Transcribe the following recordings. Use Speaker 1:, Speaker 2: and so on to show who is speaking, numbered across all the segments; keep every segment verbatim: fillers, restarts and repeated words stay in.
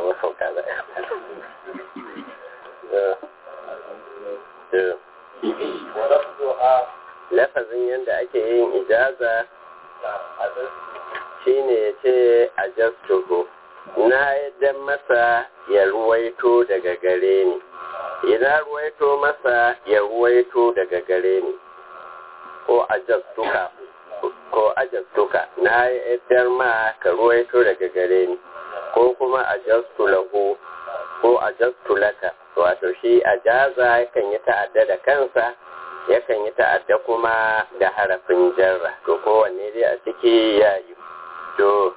Speaker 1: zama sauka za a lafazin yadda ake yin ijaza shine ya ce a jastuhu na yadda masa ya ruwaito daga gare ni ina ruwaito masa ya ruwaito daga gare ni ko a jastuka ko a jastuka na yadda ma ka ruwaito daga gare ni ko kuma a jastu lahu ko a jastu laka wato shi a jaza yakan yi ta'adda da kansa yakan yi ta'adda kuma da harafin jarra to kowanne dai a ciki ya yi to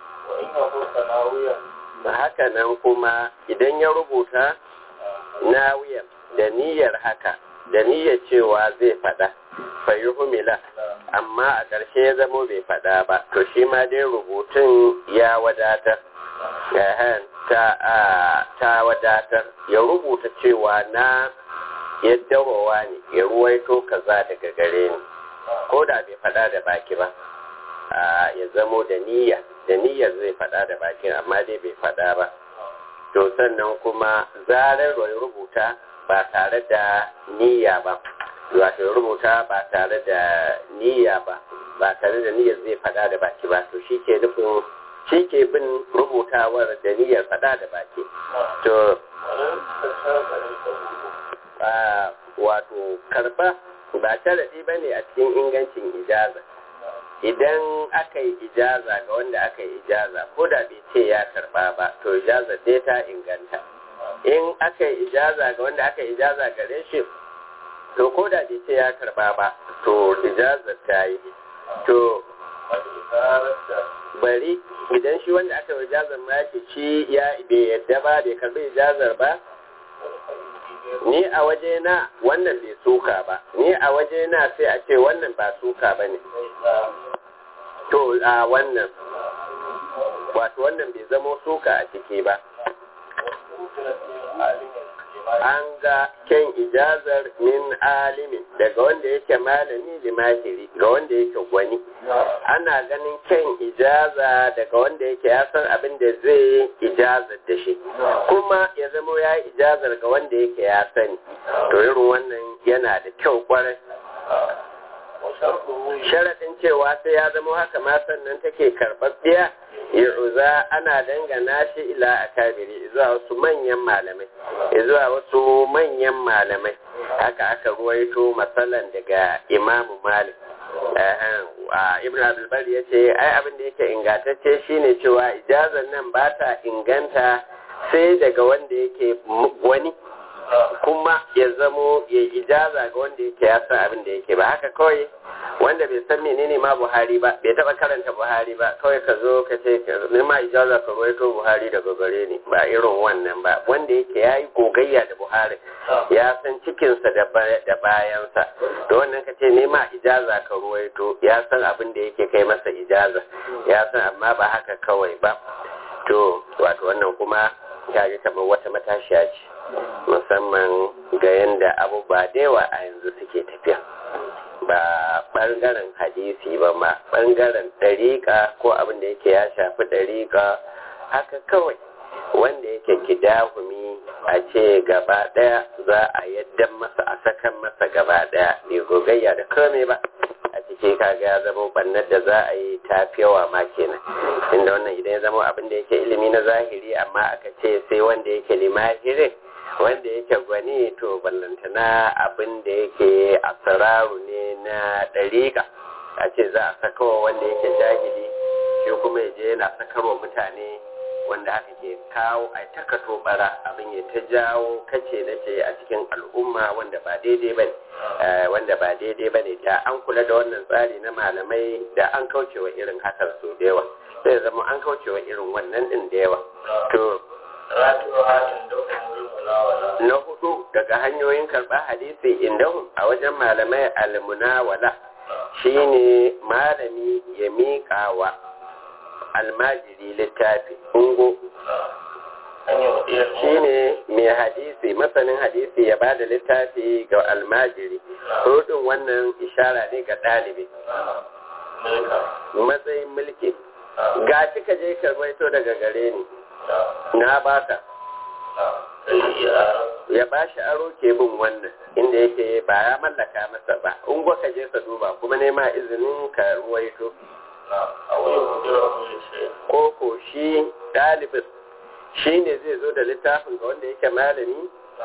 Speaker 1: haka nan kuma idan ya rubuta nawiyan da niyyar haka da niyyar cewa zai fada fayyuhumila amma a ƙarshe ya zamo bai fada ba to shi ma dai rubutun ya wadatar ta ta wadatar ya rubuta cewa na yadda rowa ne ya ruwaito kaza daga gare ni ko da bai fada da baki ba ya zamo da niyya da niyyar zai fada da bakin amma dai bai fada ba to sannan kuma zarar ya rubuta ba tare da niyya ba wato rubuta ba tare da niyya ba ba tare da niyyar zai fada da baki ba to shi ke nufin shi ke bin rubutawar da niyyar fada da baki to wato karba ba sharaɗi ba ne a cikin ingancin ijaza idan aka yi ijaza ga wanda aka yi ijaza ko da bai ce ya karba ba to ijaza dai ta inganta in aka yi ijaza ga wanda aka yi ijaza gare shi to ko da bai ce ya karba ba to ijaza ta yi to bari idan shi wanda aka yi ijazar ma ya ce shi ya bai yadda ba bai karbi ijazar ba ni a waje na wannan bai suka ba ni a waje na sai a ce wannan ba suka ba ne to a wannan wato wannan bai zamo suka a ciki ba an ga kyan ijazar min alimin daga wanda yake malami limahiri ga wanda yake gwani ana ganin kyan ijaza daga wanda yake ya san abin da zai ijazar da shi kuma ya zamo ya yi ijazar ga wanda yake ya sani to irin wannan yana da kyau kwarai sharaɗin cewa sai ya zama haka ma sannan take karɓaɓɓiya yu'za ana dangana shi ila akabiri zuwa wasu manyan malamai zuwa wasu manyan malamai haka aka ruwaito matsalan daga imamu malik ibn abdulbar ya ce ai abin da yake ingantacce shine cewa ijazar nan ba ta inganta sai daga wanda yake wani kuma ya zamo ya ijaza ga wanda yake ya san abin da yake ba haka kawai wanda bai san menene ma Buhari ba bai taba karanta Buhari ba kawai ka zo ka ce ni ma ijaza ka rawaito Buhari daga gare ni ba irin wannan ba wanda yake yayi gogayya da Buhari ya san cikinsa da da bayansa to wannan ka ce ni ma ijaza ka rawaito ya san abin da yake kai masa ijaza ya san amma ba haka kawai ba to wato wannan kuma ya ji kamar wata matashiya ce musamman ga yadda abubuwa da yawa a yanzu suke tafiya ba ɓangaren hadisi ba ma ɓangaren ɗariƙa ko abin da yake ya shafi ɗariƙa haka kawai wanda yake kidahumi a ce gaba ɗaya za a yadda masa a sakan masa gaba ɗaya bai gogayya da kome ba a ciki kaga ya zama bannar da za a yi tafiyawa ma kenan inda wannan idan ya zama abin da yake ilimi na zahiri amma aka ce sai wanda yake limahirin wanda yake gwani to ballantana abin da yake asararu ne na ɗariƙa a ce za a sakawa wanda yake jahili shi kuma yaje yana sakarwa mutane wanda haka ke kawo a takato bara abin ya ta jawo kace na ce a cikin al'umma wanda ba daidai ba ne wanda ba daidai ba ne da an kula da wannan tsari na malamai da an kaucewa irin hakan su da yawa sai zama an kaucewa irin wannan din da yawa to na hudu daga hanyoyin karɓar hadisi indahum a wajen malamai almunawala shine malami ya miƙa wa almajiri littafi ungo shine mai hadisi masanin hadisi ya bada littafi ga almajiri hudun wannan ishara ne ga ɗalibi matsayin mulki ga shi ka je karbaito daga gare ni na baka ya ba shi aro ke bin wannan inda yake ba ya mallaka masa ba in ka je ka duba kuma nema izinin ka ruwaito ko ko shi ɗalibin shi ne zai zo da littafin ga wanda yake malami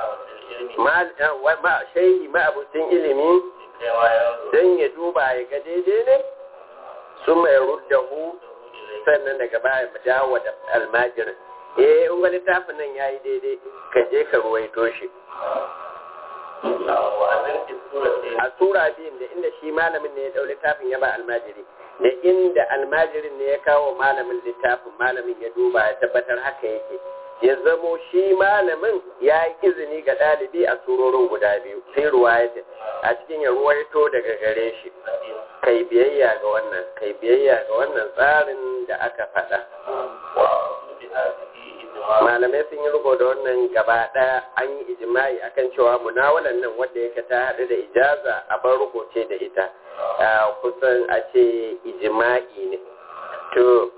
Speaker 1: ma shehi ma abucin ilimi don ya duba ya ga daidai ne su mai ruddahu sannan daga baya mu dawo da almajirin eh in ga littafin nan yayi daidai ka je ka ruwaito shi a tura biyun da inda shi malamin ne ya dau littafin ya ba almajiri da inda almajirin ne ya kawo malamin littafin malamin ya duba ya tabbatar haka yake ya zamo shi malamin ya yi izini ga ɗalibi a surorin guda biyu sai ruwayata a cikin ya ruwaito daga gare shi kai biyayya ga wannan kai biyayya ga wannan tsarin da aka faɗa malamai sun yi riko da wannan gaba ɗaya an yi ijimai akan cewa munawalan nan wanda yake ta haɗu da ijaza a bar riko ce da ita kusan a ce ijima'i ne to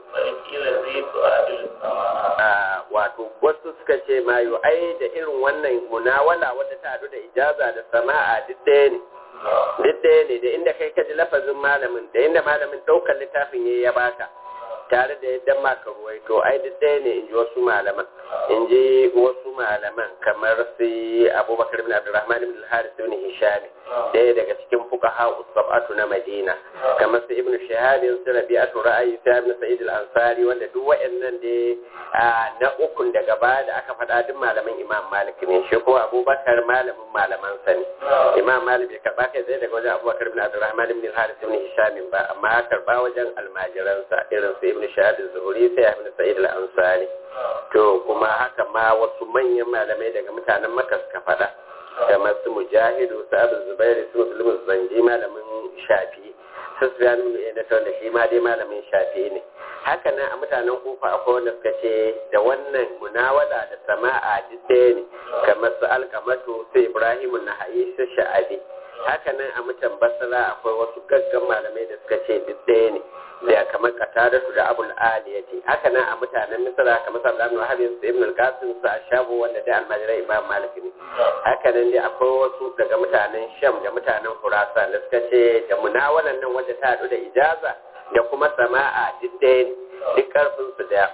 Speaker 1: wato wasu suka ce mayu ai da irin wannan munawala wadda ta haɗu da ijaza da sama'a duk ɗaya ne duk ɗaya ne da inda kai ka ji lafazin malamin da inda malamin ɗaukar littafin ya ya baka tare da yadda maka ruwaito ai duk ɗaya ne in ji wasu malaman in ji wasu malaman kamar sai abubakar bin abdurrahman bin al-haris bin hisham ɗaya daga cikin fuqaha usabatu na madina kamar sai ibnu shahab sai rabi'atu ra'ayi sai ibn sa'id al-ansari wanda duk wayannan da na ukun daga baya da aka faɗa duk malaman imam malik ne shi ko abubakar malamin malaman sa ne imam malik bai karba kai sai daga wajen abubakar bin abdurrahman bin al-haris bin hisham ba amma ya karba wajen almajiransa irin sai ibn shahab az-zuhri sai ibn sa'id al-ansari to kuma haka ma wasu manyan malamai daga mutanen makka suka faɗa kamar su mujahidu su abu zubairu su musulmi zanji malamin shafi su su yanu ne na da shi ma dai malamin shafi ne haka nan a mutanen kufa akwai wanda suka ce da wannan munawala da sama'a duk ɗaya ne kamar su alkamatu su ibrahimu na hayi su sha'abi haka nan a mutan basra akwai wasu gaggan malamai da suka ce duk ɗaya ne da kamar qataratu da abul aliyati haka nan a mutanen misra kamar sallallahu alaihi wasallam ibn al-qasim sa shabu wanda da almajirai imam malik ne haka nan dai akwai wasu daga mutanen sham da mutanen khurasan da suka ce da munawalan nan wanda ta hadu da ijaza da kuma sama'a duk ɗaya ne duk karfin su da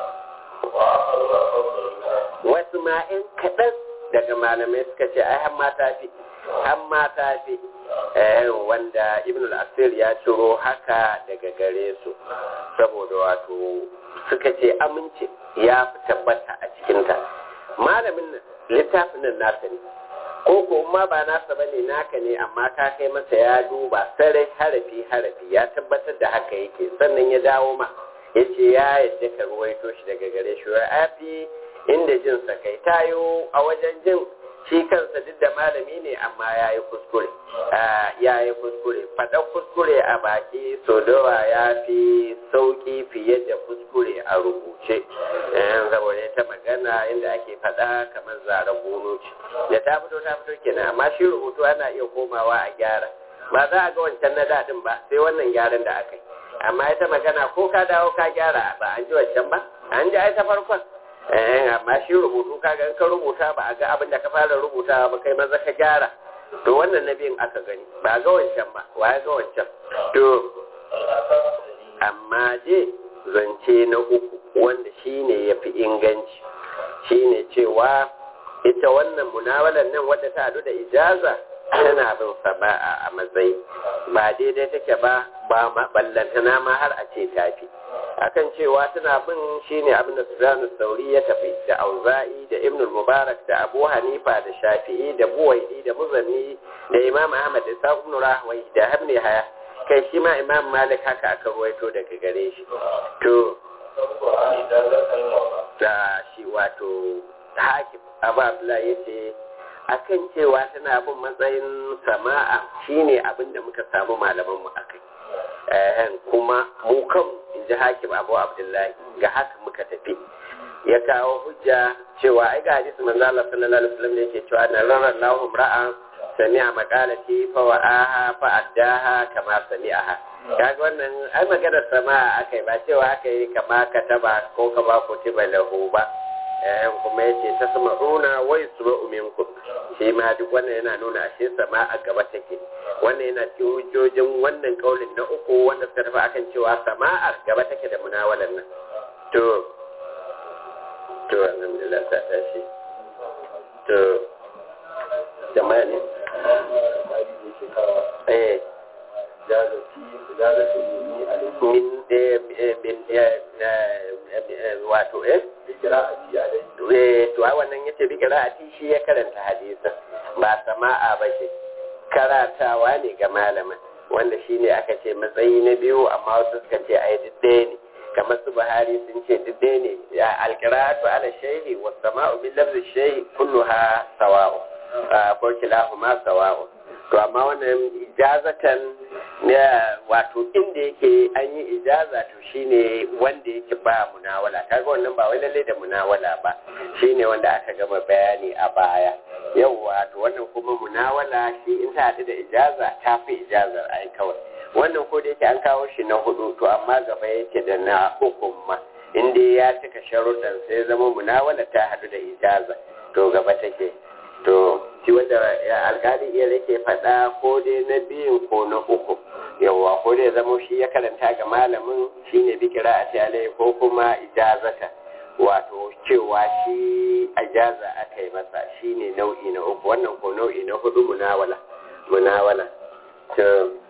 Speaker 1: wasu ma'in kaɗan daga malamai suka ce ai har mata fi har mata fi wanda ibn al-asir ya ciro haka daga gare su saboda wato suka ce aminci ya fi tabbata a cikinta malamin littafin nan nasa ne ko ko ma ba nasa bane naka ne amma ka kai masa ya duba sarai harafi harafi ya tabbatar da haka yake sannan ya dawo ma yace ya yadda ka ruwaito shi daga gare shi ya fi inda jin sa kai tayo a wajen jin shi kansa duk da malami ne amma ya yi kuskure ya yi kuskure faɗan kuskure a baki sodowa ya fi sauƙi fiye da kuskure a rubuce saboda ta magana inda ake faɗa kamar zaren gono ce da ta fito ta fito kenan amma shi rubutu ana iya komawa a gyara ba za a ga wancan na daɗin ba sai wannan gyaran da aka yi amma ita magana ko ka dawo ka gyara ba an ji wancan ba an ji ai ta farkon amma shi rubutu kaga in ka rubuta ba a ga abin da ka fara rubuta ba kai maza ka gyara to wannan na biyun aka gani ba ga wancan ba wa ga wancan to amma je zance na uku wanda shine yafi inganci shine cewa ita wannan munawalan nan wadda ta hadu da ijaza tana bin saba'a a matsayi ba daidai take ba ba ballantana ma har a ce tafi akan cewa tana bin shine abin da Sufyan Sauri ya tafi da Auza'i da Ibn Mubarak da Abu Hanifa da Shafi'i da Buwaidi da Muzanni da Imam Ahmad da Sa'd ibn Rahway da Ibn Haya kai shi ma Imam Malik haka aka ruwaito daga gare shi to da shi wato Hakim Abu Abdullah yace akan cewa tana bin matsayin sama'a shine abin da muka samu malaman mu akai eh kuma mu kan inji Hakim Abu Abdullahi ga haka muka tafi ya kawo hujja cewa ai ga hadisi manzo Allah sallallahu alaihi wasallam yake cewa na rarallahu ra'an sami'a maqalati fa wa'aha fa addaha kama sami'aha kaga wannan ai maganar sama aka yi ba cewa aka yi kama kataba ko kama kutiba lahu ba eh kuma yace tasma'una wa yasma'u minkum shi ma duk wannan yana nuna ashe sama a gaba take wannan yana cikin hujjojin wannan kaulin na uku wanda suka tafi akan cewa sama a gaba take da munawalan nan to to alhamdulillah ta tashi to jama'a ne eh min wato eh to a wannan yace bi qira'ati shi ya karanta hadisin ba sama'a ba ce karatawa ne ga malamin wanda shine aka ce matsayi na biyu amma wasu suka ce ai didde ne kamar su Buhari sun ce didde ne al-qira'atu ala shayhi was sama'u bil lafzi shayhi kulluha sawa'u ko kilahuma sawa'u to amma wannan ijazatan ne wato inda yake an yi ijaza to shine wanda yake ba munawala kaga wannan ba wai lalle da munawala ba shine wanda aka gama bayani a baya yau wato wannan kuma munawala shi in ta hadu da ijaza ta fi ijazar ai kawai wannan ko da yake an kawo shi na hudu to amma gaba yake da na hukumma inda ya cika sharuɗan sai zama munawala ta hadu da ijaza to gaba take to shi wanda alkali iya yake faɗa ko dai na biyun ko na uku yawa ko dai zama shi ya karanta ga malamin shine bi qira'ati alai ko kuma ijazata wato cewa shi ijaza aka yi masa shine nau'i na uku wannan ko nau'i na hudu munawala munawala to